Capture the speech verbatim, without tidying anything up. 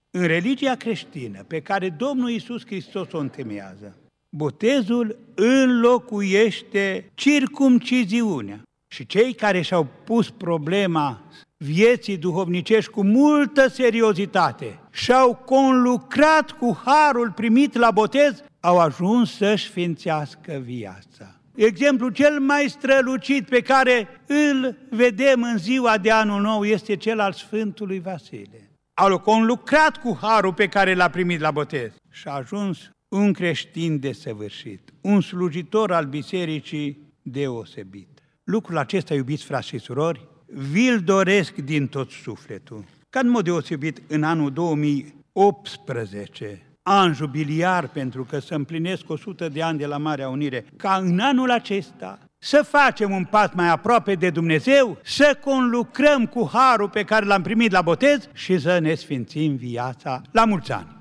În religia creștină pe care Domnul Iisus Hristos o întemeiază, botezul înlocuiește circumciziunea. Și cei care și-au pus problema vieții duhovnicești cu multă seriozitate și-au conlucrat cu harul primit la botez, au ajuns să-și sfințească viața. Exemplul cel mai strălucit pe care îl vedem în ziua de anul nou este cel al Sfântului Vasile. Au conlucrat cu harul pe care l-a primit la botez și a ajuns un creștin desăvârșit, un slujitor al bisericii deosebit. Lucrul acesta, iubiți frați și surori, vi-l doresc din tot sufletul. Ca în mod deosebit în anul două mii optsprezece, an jubiliar pentru că se împlinesc o sută de ani de la Marea Unire, ca în anul acesta să facem un pas mai aproape de Dumnezeu, să conlucrăm cu harul pe care l-am primit la botez și să ne sfințim viața. La mulți ani!